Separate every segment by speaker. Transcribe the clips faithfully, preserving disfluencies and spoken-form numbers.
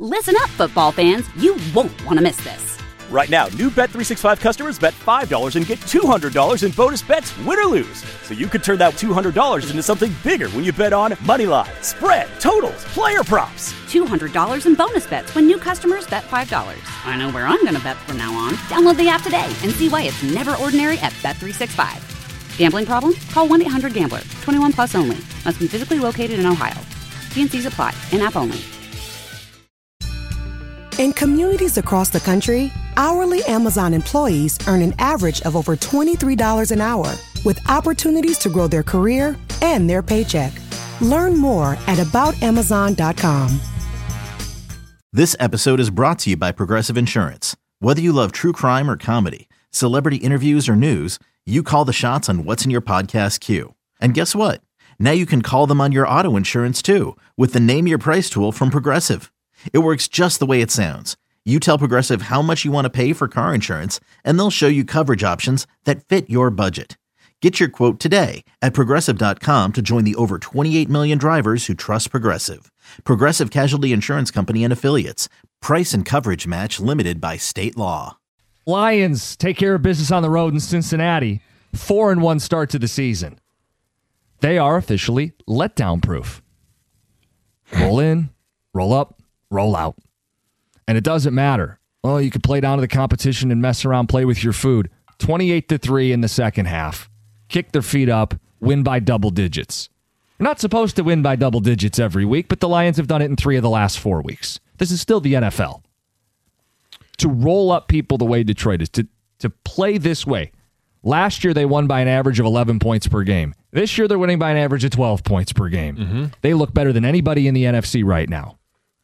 Speaker 1: Listen up, football fans. You won't want to miss this.
Speaker 2: Right now, new Bet three sixty-five customers bet five dollars and get two hundred dollars in bonus bets, win or lose. So you could turn that two hundred dollars into something bigger when you bet on money line, spread, totals, player props.
Speaker 1: two hundred dollars in bonus bets when new customers bet five dollars. I know where I'm going to bet from now on. Download the app today and see why it's never ordinary at Bet three sixty-five. Gambling problem? Call one eight hundred gambler. twenty-one plus only. Must be physically located in Ohio. T and C's apply. In-app only.
Speaker 3: In communities across the country, hourly Amazon employees earn an average of over twenty-three dollars an hour, with opportunities to grow their career and their paycheck. Learn more at about amazon dot com.
Speaker 4: This episode is brought to you by Progressive Insurance. Whether you love true crime or comedy, celebrity interviews or news, you call the shots on what's in your podcast queue. And guess what? Now you can call them on your auto insurance too, with the Name Your Price tool from Progressive. It works just the way it sounds. You tell Progressive how much you want to pay for car insurance, and they'll show you coverage options that fit your budget. Get your quote today at progressive dot com to join the over twenty-eight million drivers who trust Progressive. Progressive Casualty Insurance Company and Affiliates. Price and coverage match limited by state law.
Speaker 5: Lions take care of business on the road in Cincinnati. Four and one start to the season. They are officially letdown proof. Roll in, roll up, roll out. And it doesn't matter. Oh, you could play down to the competition and mess around, play with your food. twenty-eight to three in the second half. Kick their feet up, win by double digits. You're not supposed to win by double digits every week, but the Lions have done it in three of the last four weeks. This is still the N F L. To roll up people the way Detroit is, to, to play this way. Last year, they won by an average of eleven points per game. This year, they're winning by an average of twelve points per game. Mm-hmm. They look better than anybody in the N F C right now.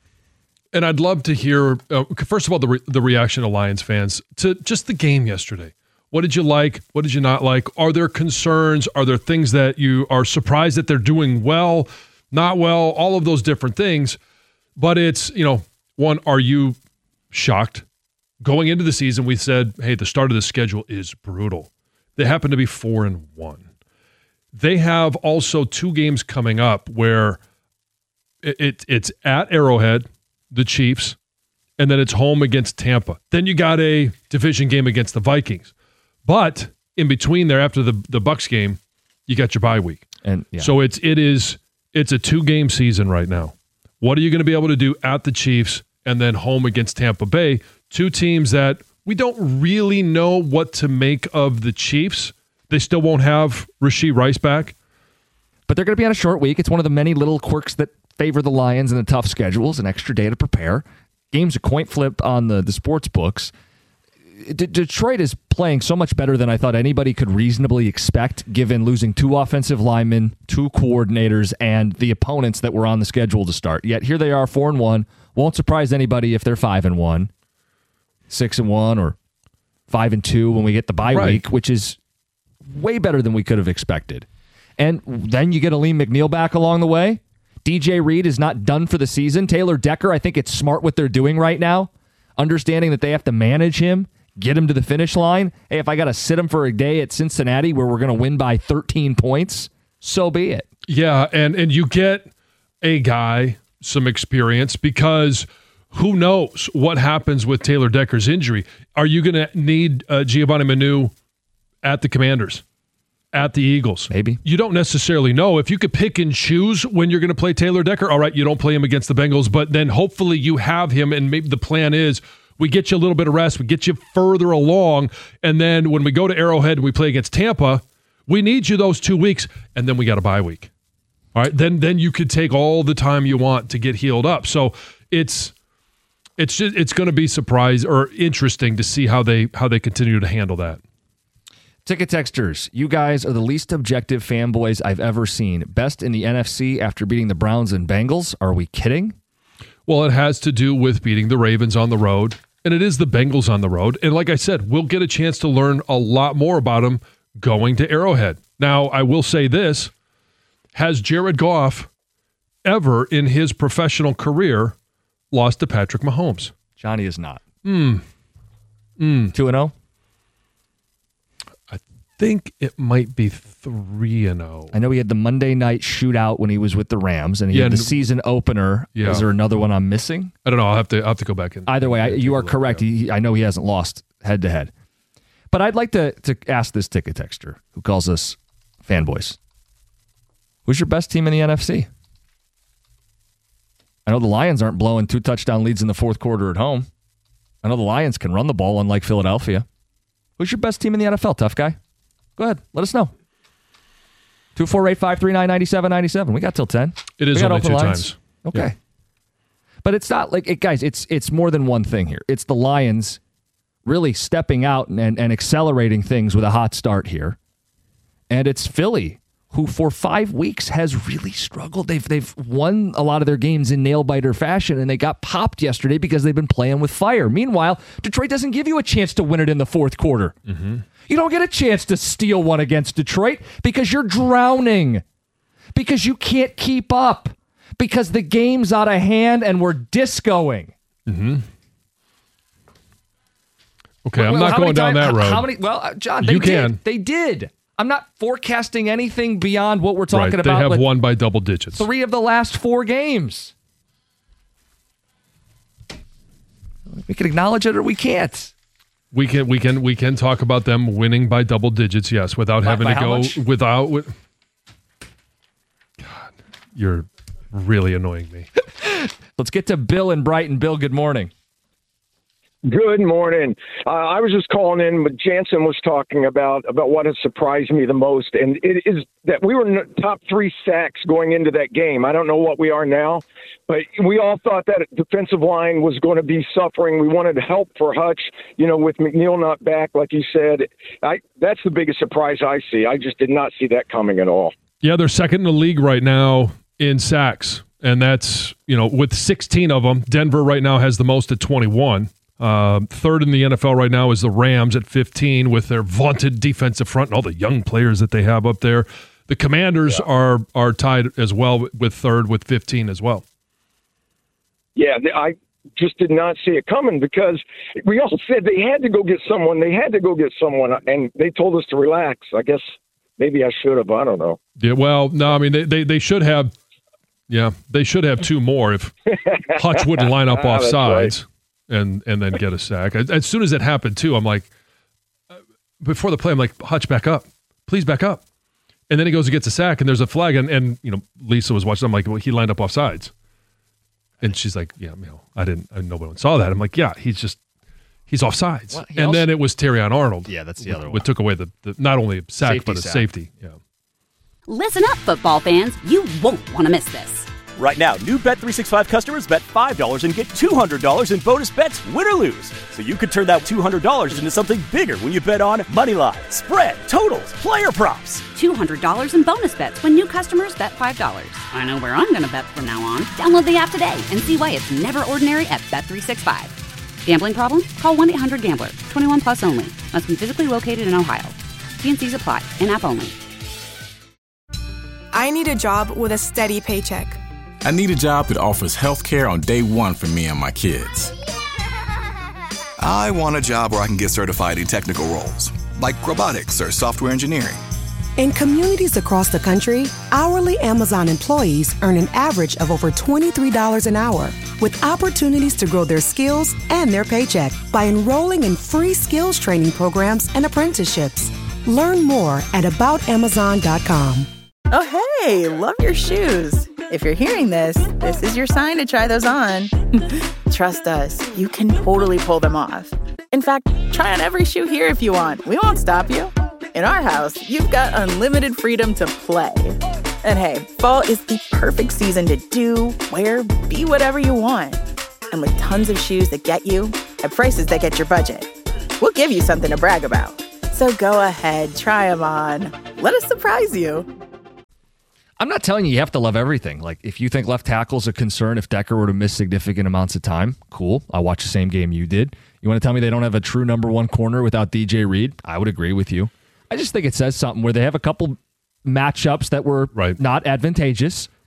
Speaker 6: And I'd love to hear, uh, first of all, the re- the reaction of Lions fans to just the game yesterday. What did you like? What did you not like? Are there concerns? Are there things that you are surprised that they're doing well, not well, all of those different things? But it's, you know, one, are you shocked? Going into the season, we said, hey, the start of the schedule is brutal. They happen to be four and one. They have also two games coming up where it, it it's at Arrowhead, the Chiefs, and then it's home against Tampa. Then you got a division game against the Vikings. But in between there, after the, the Bucs game, you got your bye week.
Speaker 5: And yeah.
Speaker 6: So it's it is it's a two-game season right now. What are you going to be able to do at the Chiefs and then home against Tampa Bay? Two teams that we don't really know what to make of the Chiefs. They still won't have Rashee Rice back.
Speaker 5: But they're going to be on a short week. It's one of the many little quirks that favor the Lions and the tough schedules, an extra day to prepare. Game's a coin flip on the, the sports books. D- Detroit is playing so much better than I thought anybody could reasonably expect, given losing two offensive linemen, two coordinators, and the opponents that were on the schedule to start. Yet here they are, four and one. Won't surprise anybody if they're five and one, six and one, or five and two when we get the bye
Speaker 6: right.
Speaker 5: week, which is way better than we could have expected. And then you get Aleem McNeil back along the way. D J Reed is not done for the season. Taylor Decker, I think it's smart what they're doing right now, understanding that they have to manage him, get him to the finish line. Hey, if I got to sit him for a day at Cincinnati where we're going to win by thirteen points, so be it.
Speaker 6: Yeah, and, and you get a guy some experience because who knows what happens with Taylor Decker's injury. Are you going to need uh, Giovanni Manu at the Commanders? At the Eagles?
Speaker 5: Maybe.
Speaker 6: You don't necessarily know. If you could pick and choose when you're going to play Taylor Decker, all right, you don't play him against the Bengals, but then hopefully you have him, and maybe the plan is we get you a little bit of rest, we get you further along, and then when we go to Arrowhead and we play against Tampa, we need you those two weeks, and then we got a bye week. All right, then then you could take all the time you want to get healed up. So it's it's just it's going to be surprise or interesting to see how they how they continue to handle that.
Speaker 5: Ticket texters, you guys are the least objective fanboys I've ever seen. Best in the N F C after beating the Browns and Bengals. Are we kidding?
Speaker 6: Well, it has to do with beating the Ravens on the road, and it is the Bengals on the road. And like I said, we'll get a chance to learn a lot more about them going to Arrowhead. Now, I will say this. Has Jared Goff ever in his professional career lost to Patrick Mahomes?
Speaker 5: Johnny is not.
Speaker 6: Mm. Mm.
Speaker 5: two and oh?
Speaker 6: I think it might be three and oh.
Speaker 5: I know he had the Monday night shootout when he was with the Rams, and he
Speaker 6: Yeah,
Speaker 5: had the
Speaker 6: and-
Speaker 5: season opener.
Speaker 6: Yeah.
Speaker 5: Is there another one I'm missing?
Speaker 6: I don't know. I'll have to, I'll have to go back and
Speaker 5: Either way, I,
Speaker 6: take
Speaker 5: you
Speaker 6: a
Speaker 5: are
Speaker 6: look,
Speaker 5: correct.
Speaker 6: yeah.
Speaker 5: He, I know he hasn't lost head to head. But I'd like to, to ask this ticket texter who calls us fanboys. Who's your best team in the N F C? I know the Lions aren't blowing two touchdown leads in the fourth quarter at home. I know the Lions can run the ball, unlike Philadelphia. Who's your best team in the N F L, tough guy? Go ahead. Let us know. two four eight, five three nine, nine seven nine seven. We got till ten.
Speaker 6: It is
Speaker 5: We got
Speaker 6: only
Speaker 5: open
Speaker 6: two
Speaker 5: lines.
Speaker 6: times.
Speaker 5: Okay.
Speaker 6: Yeah.
Speaker 5: But it's not like, it, guys, it's it's more than one thing here. It's the Lions really stepping out and, and, and accelerating things with a hot start here. And it's Philly, who for five weeks has really struggled. They've they've won a lot of their games in nail-biter fashion, and they got popped yesterday because they've been playing with fire. Meanwhile, Detroit doesn't give you a chance to win it in the fourth quarter. Mm-hmm. You don't get a chance to steal one against Detroit because you're drowning, because you can't keep up, because the game's out of hand and we're discoing.
Speaker 6: Mm-hmm. Okay,
Speaker 5: Well,
Speaker 6: I'm not
Speaker 5: how
Speaker 6: going
Speaker 5: many
Speaker 6: down
Speaker 5: time-
Speaker 6: that road.
Speaker 5: How many? Well, uh, John, they
Speaker 6: You
Speaker 5: did.
Speaker 6: can.
Speaker 5: They did. I'm not forecasting anything beyond what we're talking
Speaker 6: right.
Speaker 5: about.
Speaker 6: They have
Speaker 5: with
Speaker 6: won by double digits.
Speaker 5: three of the last four games. We can acknowledge it or we can't.
Speaker 6: We can we can we can talk about them winning by double digits, yes, without
Speaker 5: By-
Speaker 6: having
Speaker 5: by
Speaker 6: to
Speaker 5: how
Speaker 6: go
Speaker 5: much?
Speaker 6: without with God, you're really annoying me.
Speaker 5: Let's get to Bill in Brighton. Bill, good morning.
Speaker 7: Good morning. Uh, I was just calling in, but Jansen was talking about about what has surprised me the most, and it is that we were in the top three sacks going into that game. I don't know what we are now, but we all thought that defensive line was going to be suffering. We wanted help for Hutch, you know, with McNeil not back, like you said. I that's the biggest surprise I see. I just did not see that coming at all.
Speaker 6: Yeah, they're second in the league right now in sacks, and that's, you know, with sixteen of them. Denver right now has the most at twenty-one. Uh, third in the N F L right now is the Rams at fifteen with their vaunted defensive front and all the young players that they have up there. The Commanders yeah. are are tied as well with third with fifteen as well.
Speaker 7: Yeah, I just did not see it coming because we all said they had to go get someone. They had to go get someone, and they told us to relax. I guess maybe I should have. I don't know.
Speaker 6: Yeah, well, no, I mean, they, they, they should have, yeah, they should have two more if Hutch wouldn't line up off sides. Right. And and then get a sack. As soon as it happened, too, I'm like, before the play, I'm like, Hutch, back up. Please back up. And then he goes and gets a sack, and there's a flag, and, and you know, Lisa was watching. I'm like, well, he lined up off sides. And she's like, yeah, you know, I didn't, I, nobody saw that. I'm like, yeah, he's just, he's off sides. Well, and also, then it was Terrion Arnold.
Speaker 5: Yeah, that's the other one.
Speaker 6: What took away the, the not only a sack,
Speaker 5: safety
Speaker 6: but a
Speaker 5: sack.
Speaker 6: safety. Yeah.
Speaker 1: Listen up, football fans. You won't want to miss this.
Speaker 2: Right now, new Bet three sixty-five customers bet five dollars and get two hundred dollars in bonus bets, win or lose. So you could turn that two hundred dollars into something bigger when you bet on money line, spread, totals, player props.
Speaker 1: two hundred dollars in bonus bets when new customers bet five dollars. I know where I'm going to bet from now on. Download the app today and see why it's never ordinary at Bet three sixty-five. Gambling problem? Call one eight hundred gambler. twenty-one plus only. Must be physically located in Ohio. T and C's apply. In-app only.
Speaker 8: I need a job with a steady paycheck.
Speaker 9: I need a job that offers health care on day one for me and my kids.
Speaker 10: I want a job where I can get certified in technical roles, like robotics or software engineering.
Speaker 3: In communities across the country, hourly Amazon employees earn an average of over twenty-three dollars an hour, with opportunities to grow their skills and their paycheck by enrolling in free skills training programs and apprenticeships. Learn more at about amazon dot com.
Speaker 11: Oh, hey, love your shoes. If you're hearing this, this is your sign to try those on. Trust us, you can totally pull them off. In fact, try on every shoe here if you want. We won't stop you. In our house, you've got unlimited freedom to play. And hey, fall is the perfect season to do, wear, be whatever you want. And with tons of shoes that get you, at prices that get your budget, we'll give you something to brag about. So go ahead, try them on. Let us surprise you.
Speaker 5: I'm not telling you you have to love everything. Like, if you think left tackle's a concern, if Decker were to miss significant amounts of time, cool. I'll watch the same game you did. You want to tell me they don't have a true number one corner without D J Reed? I would agree with you. I just think it says something where they have a couple matchups that were
Speaker 6: right.
Speaker 5: not advantageous.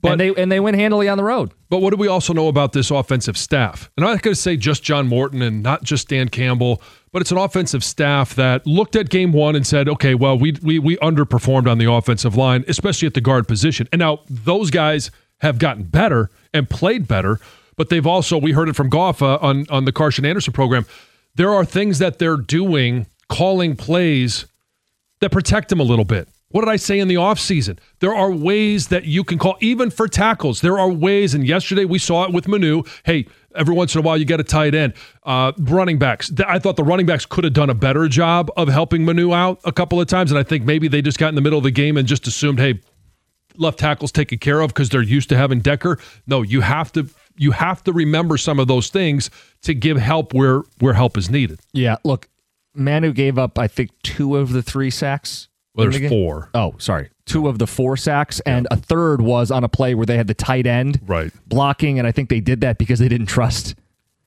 Speaker 6: But,
Speaker 5: and they and they win handily on the road.
Speaker 6: But what do we also know about this offensive staff? And I'm not going to say just John Morton and not just Dan Campbell, but it's an offensive staff that looked at game one and said, okay, well, we we we underperformed on the offensive line, especially at the guard position. And now those guys have gotten better and played better, but they've also, we heard it from Goff uh, on, on the Carson Anderson program, there are things that they're doing, calling plays that protect them a little bit. What did I say in the offseason? There are ways that you can call, even for tackles. There are ways, and yesterday we saw it with Manu. Hey, every once in a while you get a tight end. Uh, running backs. I thought the running backs could have done a better job of helping Manu out a couple of times, and I think maybe they just got in the middle of the game and just assumed, hey, left tackle's taken care of because they're used to having Decker. No, you have to you have to remember some of those things to give help where where help is needed.
Speaker 5: Yeah, look, Manu gave up, I think, two of the three sacks.
Speaker 6: Well, there's four.
Speaker 5: Oh, sorry. Two of the four sacks, and yeah. a third was on a play where they had the tight end
Speaker 6: right.
Speaker 5: blocking, and I think they did that because they didn't trust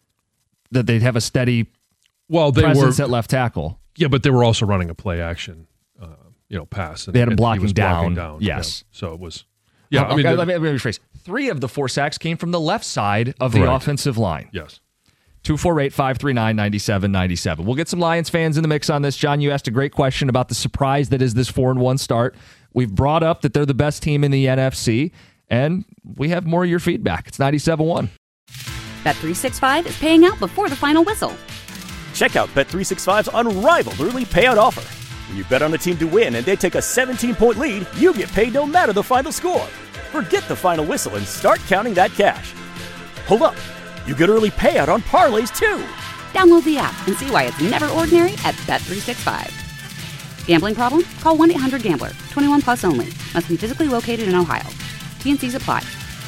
Speaker 5: that they'd have a steady
Speaker 6: well, they
Speaker 5: presence
Speaker 6: were,
Speaker 5: at left tackle.
Speaker 6: Yeah, but they were also running a play action, uh, you know, pass. And,
Speaker 5: they had him blocking,
Speaker 6: blocking
Speaker 5: down.
Speaker 6: down.
Speaker 5: Yes.
Speaker 6: Yeah. So it was. Yeah,
Speaker 5: well,
Speaker 6: I mean,
Speaker 5: okay, let me, let me rephrase. Three of the four sacks came from the left side of the
Speaker 6: right.
Speaker 5: offensive line.
Speaker 6: Yes.
Speaker 5: two four eight, five three nine, nine seven nine seven. We'll get some Lions fans in the mix on this. John, you asked a great question about the surprise that is this four and one start. We've brought up that they're the best team in the N F C, and we have more of your feedback. It's ninety-seven one.
Speaker 1: Bet three sixty-five is paying out before the final whistle.
Speaker 2: Check out Bet three sixty-five's unrivaled early payout offer. When you bet on a team to win and they take a seventeen-point lead, you get paid no matter the final score. Forget the final whistle and start counting that cash. Hold up. You get early payout on parlays, too.
Speaker 1: Download the app and see why it's never ordinary at Bet three sixty-five. Gambling problem? Call one eight hundred gambler. twenty-one plus only. Must be physically located in Ohio. T N Cs apply.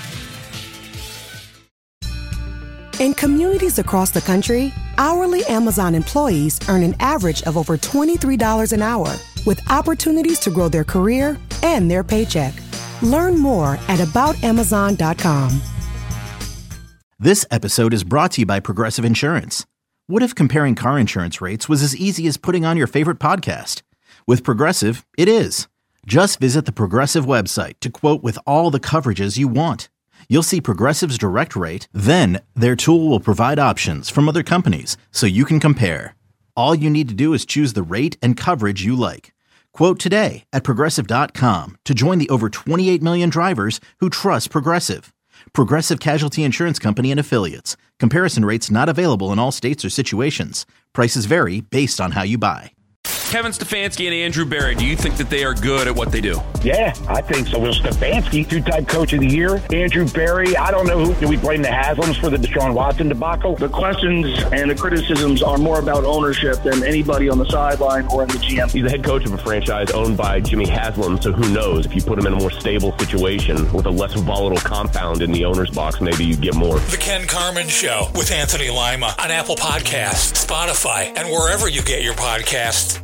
Speaker 3: In communities across the country, hourly Amazon employees earn an average of over twenty-three dollars an hour, with opportunities to grow their career and their paycheck. Learn more at about amazon dot com.
Speaker 4: This episode is brought to you by Progressive Insurance. What if comparing car insurance rates was as easy as putting on your favorite podcast? With Progressive, it is. Just visit the Progressive website to quote with all the coverages you want. You'll see Progressive's direct rate, then their tool will provide options from other companies so you can compare. All you need to do is choose the rate and coverage you like. Quote today at progressive dot com to join the over twenty-eight million drivers who trust Progressive. Progressive Casualty Insurance Company and Affiliates. Comparison rates not available in all states or situations. Prices vary based on how you buy.
Speaker 12: Kevin Stefanski and Andrew Berry, do you think that they are good at what they do?
Speaker 13: Yeah, I think so. Well, Stefanski, two-time coach of the year. Andrew Berry, I don't know who. Do we blame the Haslams for the Deshaun Watson debacle?
Speaker 14: The questions and the criticisms are more about ownership than anybody on the sideline or in the G M.
Speaker 15: He's the head coach of a franchise owned by Jimmy Haslam, so who knows? If you put him in a more stable situation with a less volatile compound in the owner's box, maybe you get more.
Speaker 16: The Ken Carman Show with Anthony Lima on Apple Podcasts, Spotify, and wherever you get your podcasts.